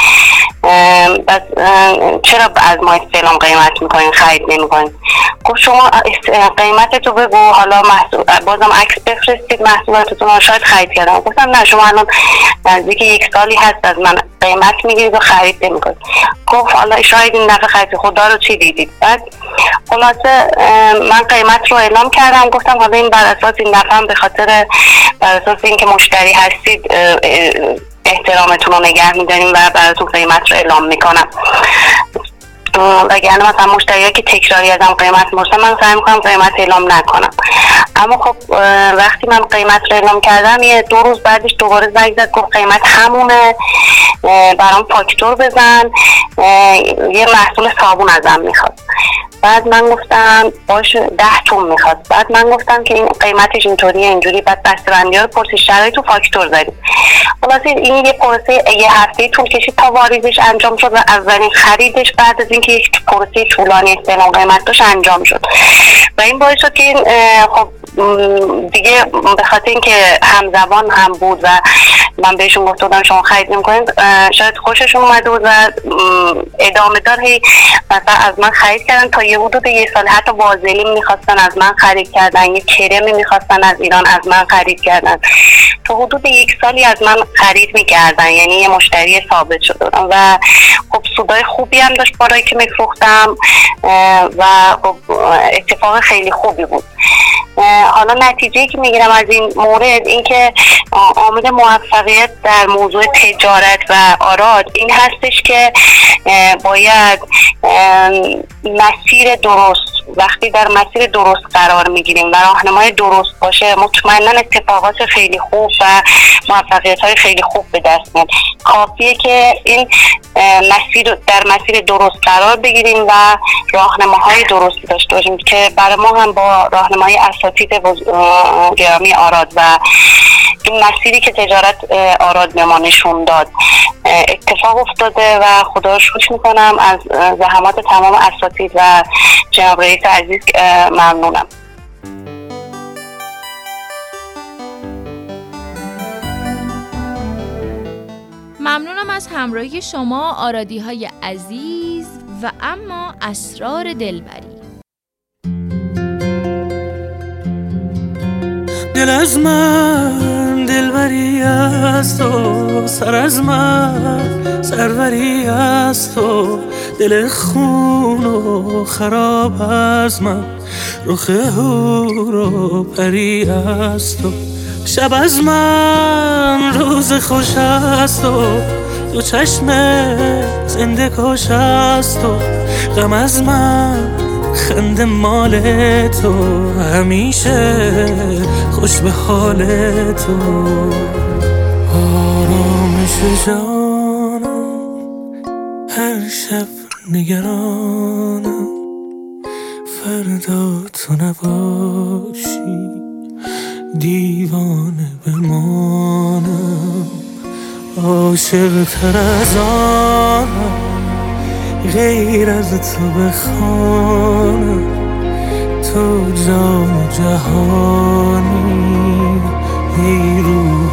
بس چرا از ما استعلام قیمت میکنین خرید نمیکنین؟ گفت شما قیمتتو بگو، حالا بازم عکس بفرستید محصولاتتون رو شاید خرید کردم. گفتم نه شما الان نزدیک 1 سالی هست از من قیمت میگیرید و خرید نمیکنید. گفت حالا شاید این دفعه خرید، خدا رو چی دیدید؟ بعد خلاصه من قیمت رو اعلام کردم. گفتم حالا این بر اساس این دفعه هم به خاطر بر اساس اینکه مشتری هستید احترامتون رو نگه میداریم و براتون قیمت رو اعلام میکنم. وگرنه مثلا مشتری‌ها که تکراری ازم قیمت می‌پرسن من سعی می‌کنم قیمت اعلام نکنم. اما خب وقتی من قیمت رو اعلام کردم یه 2 روز بعدش دوباره زنگ زد گفت قیمت همونه، برام فاکتور بزن، یه محصول صابون ازم میخواد. بعد من گفتم باش 10 تومن میخواد. بعد من گفتم که این قیمتش اینجوری. بعد بسته‌بندی‌ها رو پرسید شرایط و فاکتور زدیم. خلاص این یه پروسه یه هفته طول کشید تا واریزش انجام شد و اولین خریدش بعد از اینکه یک پروسه طولانی استعلام قیمت داشت انجام شد و این باعث شد که این خب دیگه به خاطر اینکه همزبان هم بود و من بهشون گفتم شما خرید نمی‌کنید شاید خوششون اومده بود و ادامه دار هی مثلا از من خرید کردن تا یه حدود 1 سال. حتی وازلین می‌خواستن از من خرید کردن، یه کرم می‌خواستن از ایران از من خرید کردن. تا حدود 1 سالی از من خرید می‌کردن، یعنی یه مشتری ثابت شد و خب سودای خوبی هم داشت برای که می‌فروختم و خب اتفاق خیلی خوبی بود. حالا نتیجه‌ای که میگیرم از این مورد این که عامل موفقیت در موضوع تجارت و آراد این هستش که باید مسیر درست، وقتی در مسیر درست قرار میگیریم و راهنمای درست باشه مطمئنا اتفاقات خیلی خوب و موفقیت‌های خیلی خوب به دست میاد. کافیه که این در مسیر درست قرار بگیریم و راهنماهای درستی داشته باشیم که برای ما هم با راهنمای اساتید گرامی آراد و این مسیری که تجارت آراد به ما نشون داد اتفاق افتاده و خدا رو شکر میکنم. از زحمات تمام اساتید و جناب رئیس عزیز ممنونم. ممنونم از همراهی شما آرادی های عزیز و اما اسرار دلبری. دل از من دلبری است و سر از من سروری است و دل خون و خراب از من رخ هور و پری است و شب از من روز خوش است و دو چشم زنده کش است و غم از من خنده مال تو همیشه خوش به حال تو آرامش جانم هر شب نگرانم فردا تو نباشی دیوانه بمانم عاشق تر از آنم غیر از تو بخوانم تو جان جهانی ای روح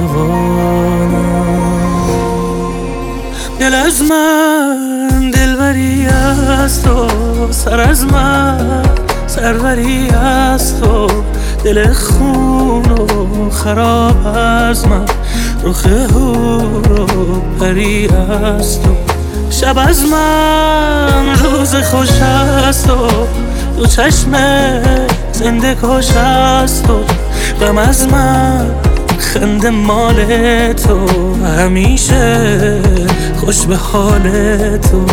روانم دل از من دلبری است و سر از من سروری است و دل خون و خراب از من، رخ هور و پری از تو. شب از من روز خوش است و دو چشم زنده کش است و غم از من خنده مال تو، همیشه خوش به حال تو.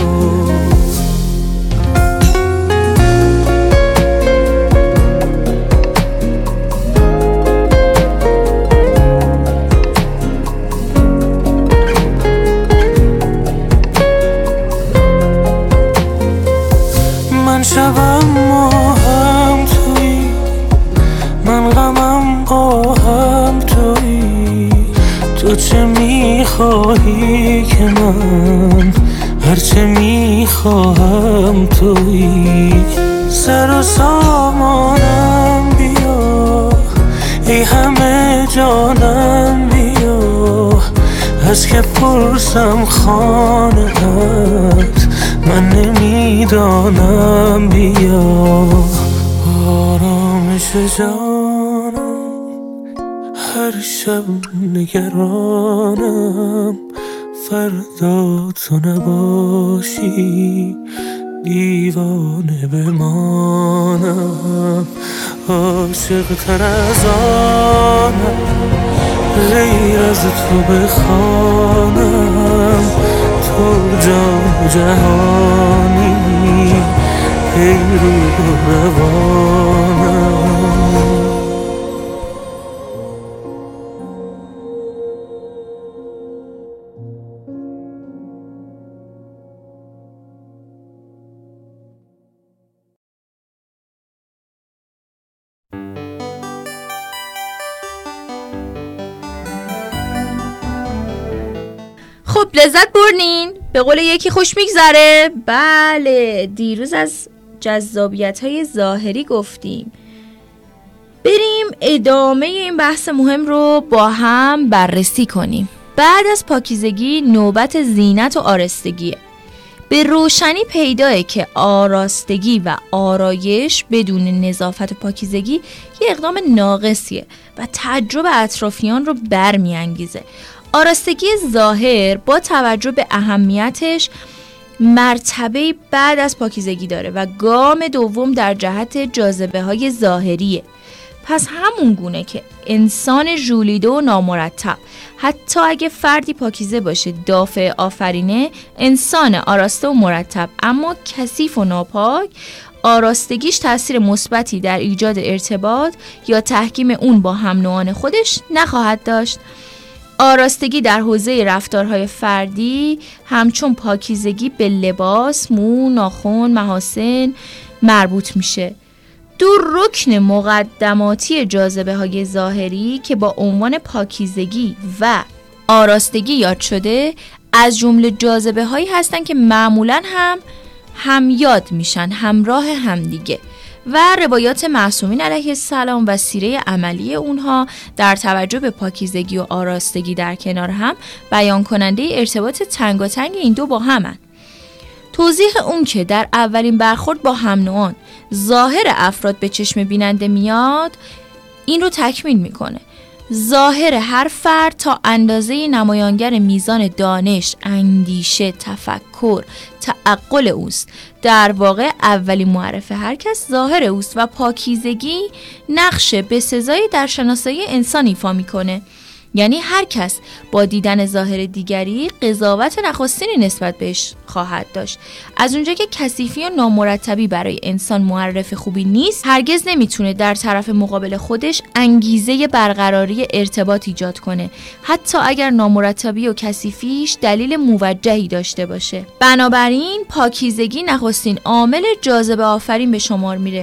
من شبم ماهم توی، من غمم قاهم توی. تو چه میخواهی که من هرچه میخواهم توی. سر و سامانم بیا، ای همه جانم بیا. از که پرسم خانه هست من نمیدانم، بیا. آرامش جانم هر شب نگرانم، فردا تو نباشی دیوانه بمانم. عاشق تر از آنم غیر از تو بخوانم، تو جان جهانی ای روح روانم. خب لذت بردین؟ به قول یکی خوش میگذره؟ بله، دیروز از جذابیت‌های ظاهری گفتیم. بریم ادامه این بحث مهم رو با هم بررسی کنیم. بعد از پاکیزگی نوبت زینت و آرستگیه. به روشنی پیداه که آراستگی و آرایش بدون نظافت و پاکیزگی یه اقدام ناقصیه و تعجب اطرافیان رو برمی‌انگیزه. آراستگی ظاهر با توجه به اهمیتش مرتبه بعد از پاکیزگی داره و گام دوم در جهت جاذبه‌های ظاهریه. پس همون گونه که انسان ژولیده و نامرتب حتی اگه فردی پاکیزه باشه دافع آفرینه، انسان آراسته و مرتب اما کثیف و ناپاک، آراستگیش تأثیر مثبتی در ایجاد ارتباط یا تحکیم اون با هم نوعان خودش نخواهد داشت. آراستگی در حوزه رفتارهای فردی همچون پاکیزگی به لباس، مو، ناخن، محاسن مربوط میشه. دو رکن مقدماتی جاذبه‌های ظاهری که با عنوان پاکیزگی و آراستگی یاد شده از جمله جاذبه‌هایی هستن که معمولاً هم یاد میشن همراه همدیگه و روایات معصومین علیه السلام و سیره عملی اونها در توجه به پاکیزگی و آراستگی در کنار هم بیان کننده ارتباط تنگاتنگ این دو با همن. توضیح اون که در اولین برخورد با هم نوعان ظاهر افراد به چشم بیننده میاد این رو تکمیل میکنه. ظاهر هر فرد تا اندازه نمایانگر میزان دانش، اندیشه، تفکر، تعقل اوست. در واقع اولین معرف هر کس ظاهر اوست و پاکیزگی نقش بسزایی در شناسایی انسان ایفا میکنه. یعنی هر کس با دیدن ظاهر دیگری قضاوت نخستینی نسبت بهش خواهد داشت. از اونجا که کثیفی و نامرتبی برای انسان معرف خوبی نیست، هرگز نمیتونه در طرف مقابل خودش انگیزه برقراری ارتباط ایجاد کنه، حتی اگر نامرتبی و کثیفیش دلیل موجهی داشته باشه. بنابراین پاکیزگی نخستین عامل جاذبه آفرین به شمار میره.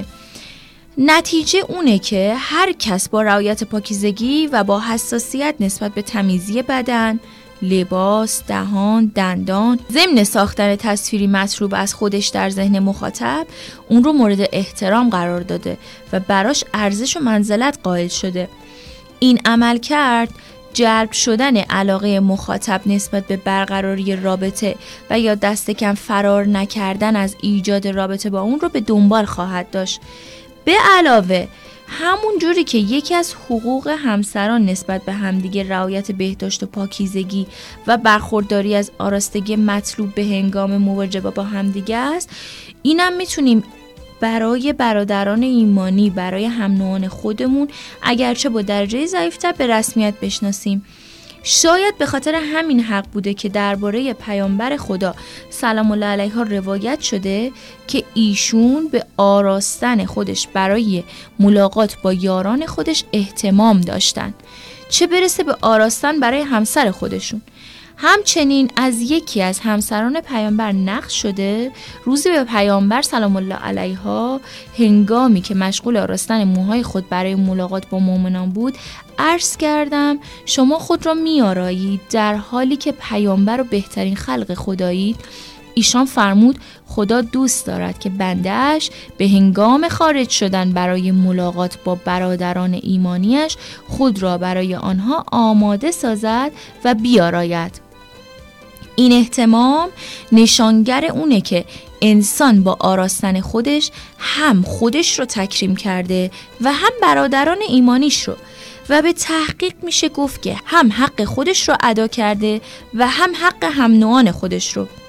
نتیجه اونه که هر کس با رعایت پاکیزگی و با حساسیت نسبت به تمیزی بدن، لباس، دهان، دندان، ضمن ساختن تصویری مطلوب از خودش در ذهن مخاطب، اون رو مورد احترام قرار داده و براش ارزش و منزلت قائل شده. این عمل کرد جلب شدن علاقه مخاطب نسبت به برقراری رابطه و یا دست کم فرار نکردن از ایجاد رابطه با اون رو به دنبال خواهد داشت. به علاوه همون جوری که یکی از حقوق همسران نسبت به همدیگه رعایت بهداشت و پاکیزگی و برخورداری از آرایشی مطلوب به هنگام مواجهه با همدیگه است، اینم میتونیم برای برادران ایمانی، برای هم نوعان خودمون اگرچه با درجه ضعیف‌تر به رسمیت بشناسیم. شاید به خاطر همین حق بوده که درباره پیامبر خدا سلام الله علیه روایت شده که ایشون به آراستن خودش برای ملاقات با یاران خودش اهتمام داشتن، چه برسه به آراستن برای همسر خودشون. همچنین از یکی از همسران پیامبر نقل شده روزی به پیامبر سلام الله علیها هنگامی که مشغول آراستن موهای خود برای ملاقات با مؤمنان بود عرض کردم شما خود را می‌آرایید در حالی که پیامبر و بهترین خلق خدایید. ایشان فرمود خدا دوست دارد که بنده‌اش به هنگام خارج شدن برای ملاقات با برادران ایمانیش خود را برای آنها آماده سازد و بیاراید. این اهتمام نشانگر اونه که انسان با آراستن خودش هم خودش رو تکریم کرده و هم برادران ایمانیش رو، و به تحقیق میشه گفت که هم حق خودش رو ادا کرده و هم حق هم نوعان خودش رو.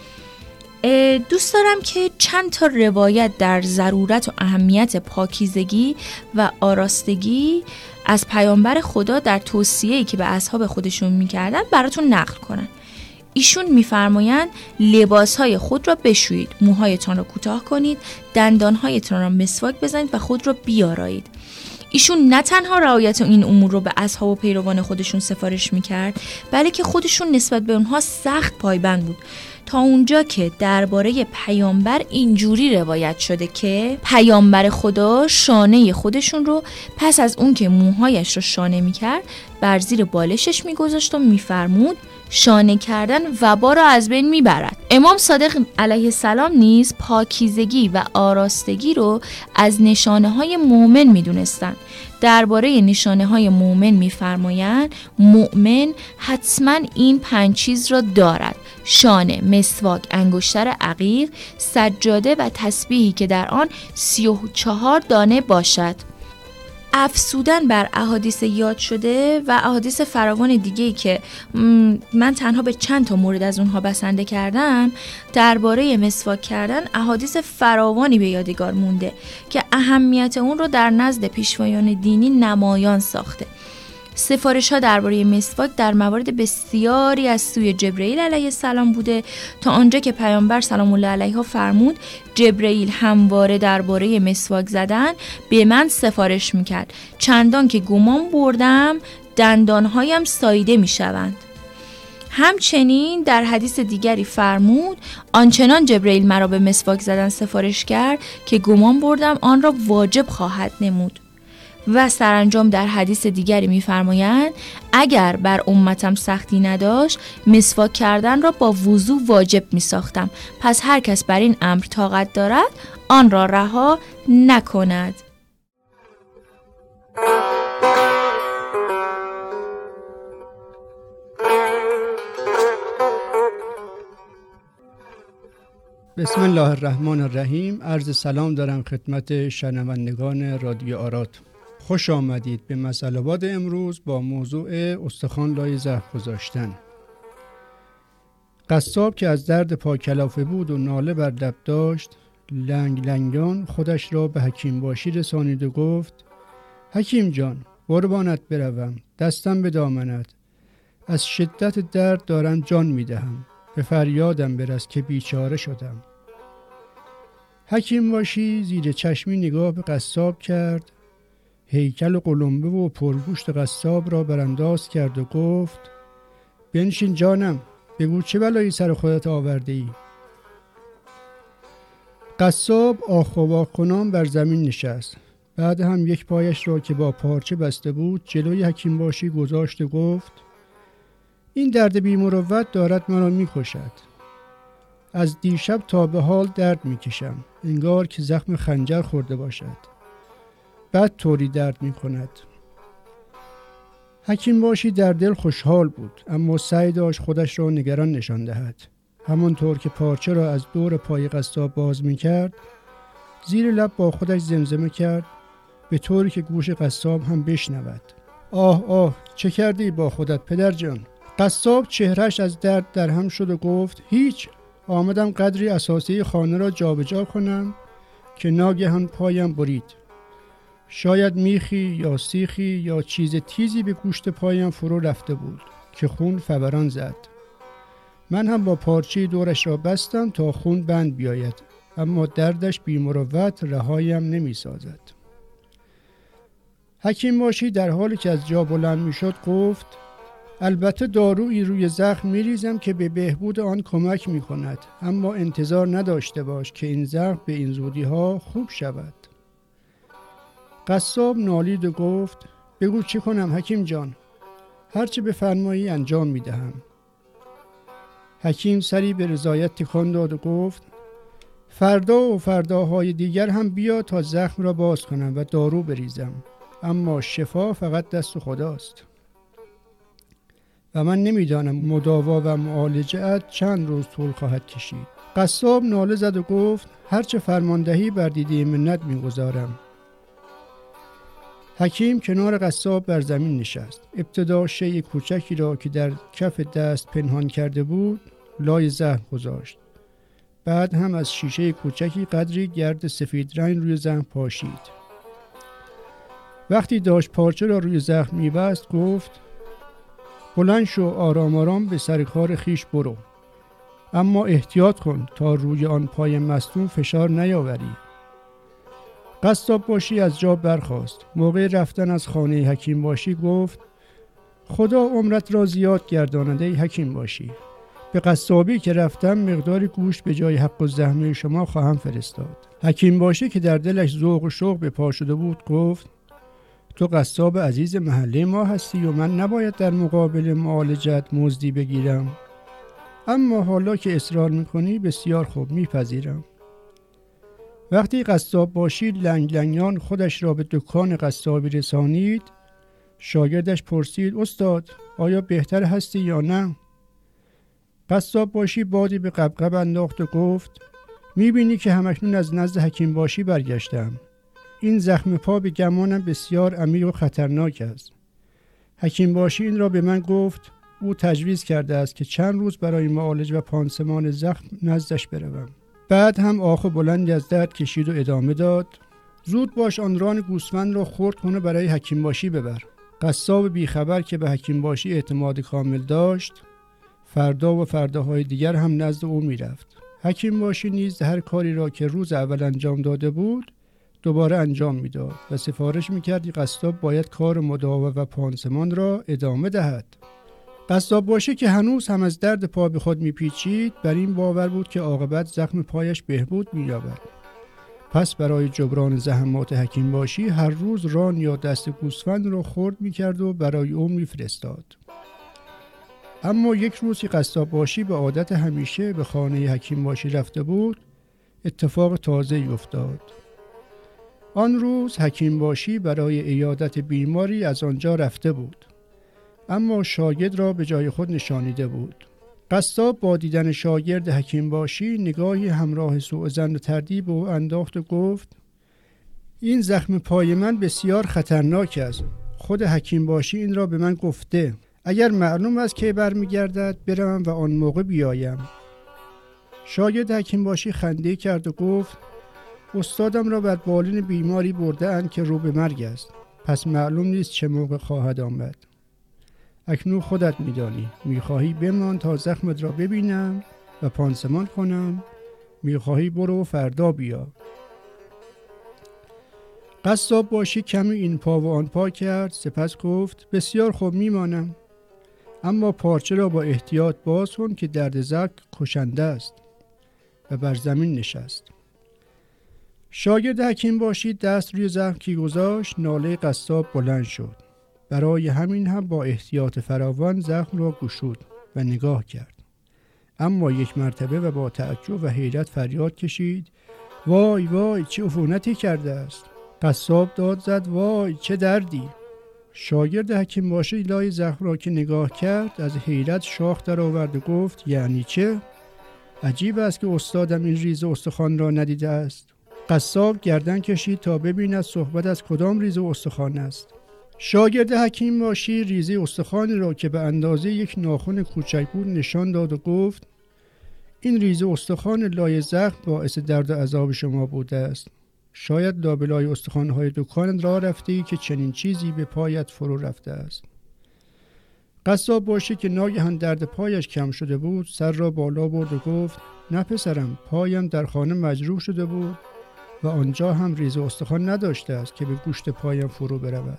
دوست دارم که چند تا روایت در ضرورت و اهمیت پاکیزگی و آراستگی از پیامبر خدا در توصیه‌ای که به اصحاب خودشون میکردن براتون نقل کنن. ایشون میفرمایند لباسهای خود را بشویید، موهایتان را کوتاه کنید، دندانهایتان را مسواک بزنید و خود را بیارایید. ایشون نه تنها رعایت این امور رو به اصحاب و پیروان خودشون سفارش میکرد، بلکه خودشون نسبت به اونها سخت پایبند بود، تا اونجا که درباره پیامبر اینجوری روایت شده که پیامبر خدا شانه خودشون رو پس از اون که موهایش رو شانه میکرد بر زیر بالشش میگذاشت و میفرمود شانه کردن وبا را از بین میبرد. امام صادق علیه السلام نیز پاکیزگی و آراستگی رو از نشانه های مؤمن میدونستن. درباره نشانه های مؤمن میفرمایند مؤمن حتما این 5 چیز را دارد: شانه، مسواک، انگشتر عقیق، سجاده و تسبیحی که در آن 34 دانه باشد. افسودن بر احادیث یاد شده و احادیث فراوان دیگه‌ای که من تنها به چند تا مورد از اونها بسنده کردم، درباره مسواک کردن احادیث فراوانی به یادگار مونده که اهمیت اون رو در نزد پیشوایان دینی نمایان ساخته. سفارش ها درباره مسواک در موارد بسیاری از سوی جبرئیل علیه السلام بوده، تا آنجا که پیامبر سلام الله علیه فرمود جبرئیل همواره درباره مسواک زدن به من سفارش میکرد، چندان که گمان بردم دندانهایم ساییده میشوند. همچنین در حدیث دیگری فرمود آنچنان جبرئیل مرا به مسواک زدن سفارش کرد که گمان بردم آن را واجب خواهد نمود. و سرانجام در حدیث دیگری می‌فرمایند اگر بر امتم سختی نداشت مسواک کردن را با وضو واجب می‌ساختم، پس هر کس بر این امر طاقت دارد آن را رها نکند. بسم الله الرحمن الرحیم. عرض سلام دارم خدمت شنوندگان رادیو آراد. خوش آمدید به مسئله‌آباد امروز با موضوع استخوان لای زخم گذاشتن. قصاب که از درد پا کلافه بود و ناله بر لب داشت، لنگ لنگان خودش را به حکیم باشی رسانید و گفت حکیم جان قربانت بروم، دستم به دامنت، از شدت درد دارم جان میدهم، به فریادم برس که بیچاره شدم. حکیم باشی زیر چشمی نگاه به قصاب کرد، هیکل و قلمبه و پرگوشت قصاب را برانداز کرد و گفت بنشین جانم، بگو چه بلایی سر خودت آورده ای؟ قصاب آخ و واق کنان بر زمین نشست، بعد هم یک پایش را که با پارچه بسته بود جلوی حکیم باشی گذاشت و گفت این درد بی مروت دارد مرا می کشد. از دیشب تا به حال درد می کشم، انگار که زخم خنجر خورده باشد، بد طوری درد می کند. حکیم باشی در دل خوشحال بود، اما سعی داشت خودش را نگران نشان دهد. همانطور که پارچه را از دور پای قصاب باز می کرد، زیر لب با خودش زمزمه کرد به طوری که گوش قصاب هم بشنود. آه آه چه کردی با خودت پدر جان؟ قصاب چهرش از درد در هم شد و گفت هیچ، آمدم قدری اساسی خانه را جابجا کنم که ناگهان پایم برید. شاید میخی یا سیخی یا چیز تیزی به گوشت پایم فرو رفته بود که خون فوران زد. من هم با پارچه دورش را بستم تا خون بند بیاید، اما دردش بی‌مروت رهایم نمی سازد. حکیم باشی در حالی که از جا بلند می شد گفت البته دارویی روی زخم می ریزم که به بهبود آن کمک می کند، اما انتظار نداشته باش که این زخم به این زودی ها خوب شود. قصاب نالید و گفت بگو چی کنم حکیم جان؟ هرچه بفرمایی انجام می دهم. حکیم سری به رضایت تکان داد و گفت فردا و فرداهای دیگر هم بیا تا زخم را باز کنم و دارو بریزم، اما شفا فقط دست خداست و من نمیدانم مداوا و معالجت چند روز طول خواهد کشید. قصاب ناله زد و گفت هرچه فرماندهی بر دیده منت میگذارم. حکیم کنار قصاب بر زمین نشست. ابتدا شیء کوچکی را که در کف دست پنهان کرده بود لای زخم گذاشت. بعد هم از شیشه کوچکی قدری گرد سفید رنگ روی زخم پاشید. وقتی داشت پارچه را روی زخم می‌بست گفت بلند شو، آرام آرام به سر کار خیش برو، اما احتیاط کن تا روی آن پای مصدوم فشار نیاوری. قصاب باشی از جا برخاست. موقع رفتن از خانه حکیم باشی گفت خدا عمرت را زیاد گرداند ای حکیم باشی. به قصابی که رفتم مقدار گوشت به جای حق و زحمه شما خواهم فرستاد. حکیم باشی که در دلش ذوق و شوق به پا شده بود گفت تو قصاب عزیز محله ما هستی و من نباید در مقابل معالجت مزدی بگیرم، اما حالا که اصرار میکنی بسیار خوب میپذیرم. وقتی قصاب باشی لنگ لنگان خودش را به دکان قصابی رسانید، شاگردش پرسید استاد آیا بهتر هستی یا نه؟ قصاب باشی بادی به قبقب انداخت و گفت میبینی که همکنون از نزد حکیم باشی برگشتم. این زخم پا به گمانم بسیار عمیق و خطرناک است. حکیم باشی این را به من گفت. او تجویز کرده است که چند روز برای معالج و پانسمان زخم نزدش بروم. بعد هم آخ بلندی از درد کشید و ادامه داد زود باش آن ران گوسفند را خرد کنه برای حکیم باشی ببر. قصاب بیخبر که به حکیم باشی اعتماد کامل داشت فردا و فرداهای دیگر هم نزد او میرفت. حکیم باشی نیز هر کاری را که روز اول انجام داده بود دوباره انجام میداد و سفارش میکرد که قصاب باید کار مداوا و پانسمان را ادامه دهد. قصاب باشی که هنوز هم از درد پا به خود میپیچید بر این باور بود که عاقبت زخم پایش بهبود مییابد. پس برای جبران زحمات حکیم باشی هر روز ران یا دست گوسفند را خرد میکرد و برای او میفرستاد. اما یک روز که قصاب باشی به عادت همیشه به خانه حکیم باشی رفته بود اتفاق تازه‌ای افتاد. آن روز حکیم باشی برای عیادت بیماری از آنجا رفته بود، اما شاگرد را به جای خود نشانیده بود. قصاب با دیدن شاگرد حکیم باشی نگاهی همراه سوء ظن و تردید به او انداخت و گفت این زخم پای من بسیار خطرناک است. خود حکیم باشی این را به من گفته. اگر معلوم است که برمیگردد برم و آن موقع بیایم. شاگرد حکیم باشی خنده کرد و گفت استادم را بر بالین بیماری برده اند که رو به مرگ است، پس معلوم نیست چه موقع خواهد آمد. اکنون خودت میدانی. میخواهی بمان تا زخمت را ببینم و پانسمان کنم، میخواهی برو فردا بیا. قصاب باشی کمی این پا و آن پا کرد، سپس گفت بسیار خوب میمانم، اما پارچه را با احتیاط باز کن که درد زخم کشنده است، و بر زمین نشست. شاگرد حکیم باشی دست روی زخم کی گذاشت، ناله قصاب بلند شد. برای همین هم با احتیاط فراوان زخم را گشود و نگاه کرد. اما یک مرتبه و با تعجب و حیرت فریاد کشید وای وای چه عفونتی کرده است. قصاب داد زد وای چه دردی. شاگرد حکیم باشی لای زخم را که نگاه کرد از حیرت شاخ در آورد و گفت یعنی چه؟ عجیب است که استادم این ریز استخوان را ندیده است. قصاب گردن کشید تا ببیند صحبت از کدام ریزه استخوان است. شاگرد حکیم باشی ریزه استخوانی را که به اندازه یک ناخن کوچک بود نشان داد و گفت این ریزه استخوان لای زخم باعث درد و عذاب شما بوده است. شاید لابلای استخوان‌های دکان را رفتی که چنین چیزی به پایت فرو رفته است. قصاب باشی که ناگهان درد پایش کم شده بود سر را بالا برد و گفت نه پسرم، پایم در خانه مجروح شده بود و آنجا هم ریزه استخوان نداشته است که به گوشت پایم فرو برود.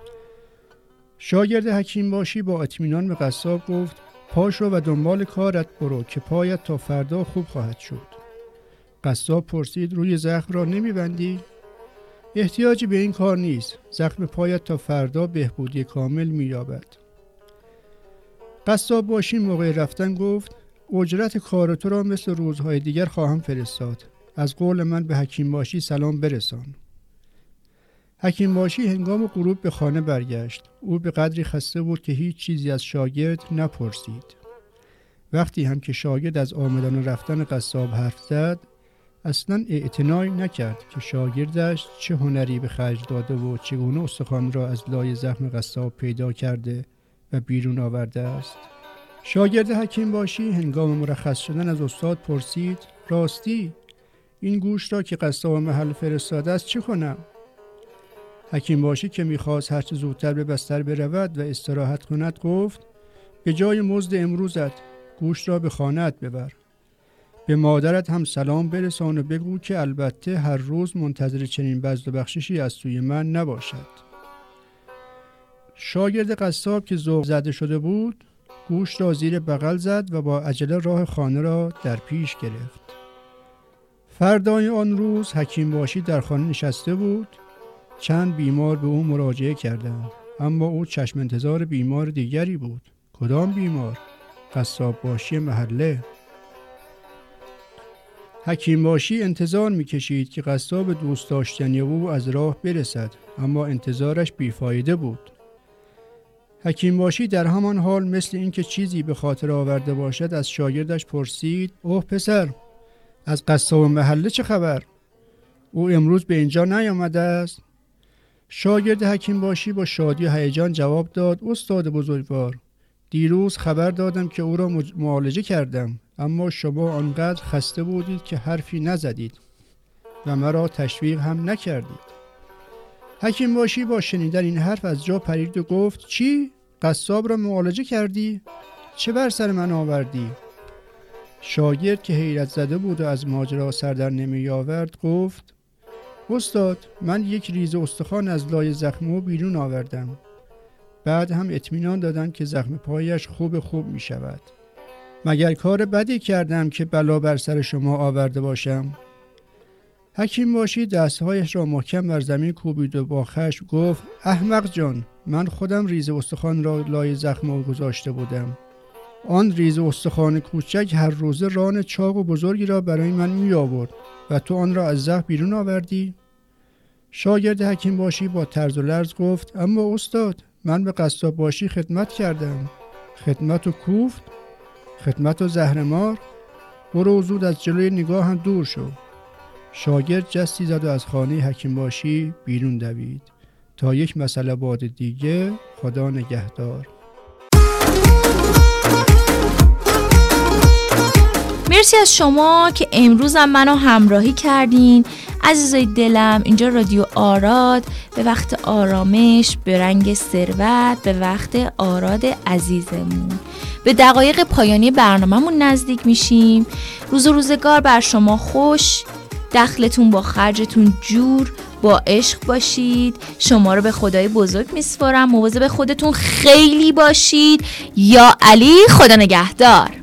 شاگرد حکیم باشی با اطمینان به قصاب گفت پاشو و دنبال کارت برو که پایت تا فردا خوب خواهد شد. قصاب پرسید روی زخم را نمیبندی؟ احتیاجی به این کار نیست. زخم پایت تا فردا بهبودی کامل مییابد. قصاب باشی موقع رفتن گفت اجرت کار تو را مثل روزهای دیگر خواهم فرستاد. از قول من به حکیم باشی سلام برسان. حکیم باشی هنگام غروب به خانه برگشت. او به قدری خسته بود که هیچ چیزی از شاگرد نپرسید. وقتی هم که شاگرد از آمدن و رفتن قصاب حرف زد اصلا اعتنایی نکرد که شاگردش چه هنری به خرج داده و چگونه استخوان را از لای زخم قصاب پیدا کرده و بیرون آورده است. شاگرد حکیم باشی هنگام مرخص شدن از استاد پرسید راستی این گوشت را که قصاب محل فرستاده است چه کنم؟ حکیم باشی که میخواست هرچه زودتر به بستر برود و استراحت کند گفت به جای مزد امروزت گوشت را به خانه‌ات ببر. به مادرت هم سلام برسان و بگو که البته هر روز منتظر چنین بذل و بخششی از سوی من نباشد. شاگرد قصاب که ذوق زده شده بود گوشت را زیر بغل زد و با عجله راه خانه را در پیش گرفت. فردای آن روز حکیم باشی در خانه نشسته بود. چند بیمار به او مراجعه کردند اما او چشم انتظار بیمار دیگری بود. کدام بیمار؟ قصاب باشی محله. حکیم باشی انتظار می‌کشید که قصاب دوست داشتنی او از راه برسد اما انتظارش بیفایده بود. حکیم باشی در همان حال مثل اینکه چیزی به خاطر آورده باشد از شاگردش پرسید اوه پسر، از قصاب محله چه خبر؟ او امروز به اینجا نیامده است؟ شاگرد حکیم باشی با شادی و هیجان جواب داد استاد بزرگوار، دیروز خبر دادم که او را معالجه کردم اما شما آنقدر خسته بودید که حرفی نزدید و مرا تشویق هم نکردید. حکیم باشی با شنیدن این حرف از جا پرید و گفت چی؟ قصاب را معالجه کردی؟ چه بر سر من آوردی؟ شاگرد که حیرت زده بود و از ماجرا سر در نمی آورد گفت استاد من یک ریزه استخوان از لای زخم او بیرون آوردم. بعد هم اطمینان دادن که زخم پایش خوب می شود. مگر کار بدی کردم که بلا بر سر شما آورده باشم؟ حکیم باشی دستهایش را محکم بر زمین کوبید و با خشم گفت احمق جان، من خودم ریزه استخوان را لای زخم او گذاشته بودم. آن ریزه استخوان کوچک هر روزه ران چاق و بزرگی را برای من می آورد و تو آن را از زخم بیرون آوردی؟ شاگرد حکیم باشی با طرز و لرز گفت اما استاد من به قصاب باشی خدمت کردم. خدمت و کوفت؟ خدمت و زهرمار؟ برو زود از جلوی نگاه هم دور شو. شاگرد جستی زد و از خانه حکیم باشی بیرون دوید. تا یک مسئله بعد دیگه، خدا نگهدار. مرسی از شما که امروز هم منو همراهی کردین. عزیزای دلم، اینجا رادیو آراد، به وقت آرامش، به رنگ ثروت، به وقت آراد عزیزمون. به دقایق پایانی برنامه‌مون نزدیک میشیم. روز و روزگار بر شما خوش، دخلتون با خرجتون جور، با عشق باشید. شما رو به خدای بزرگ میسپارم. مواظب خودتون خیلی باشید. یا علی، خدا نگهدار.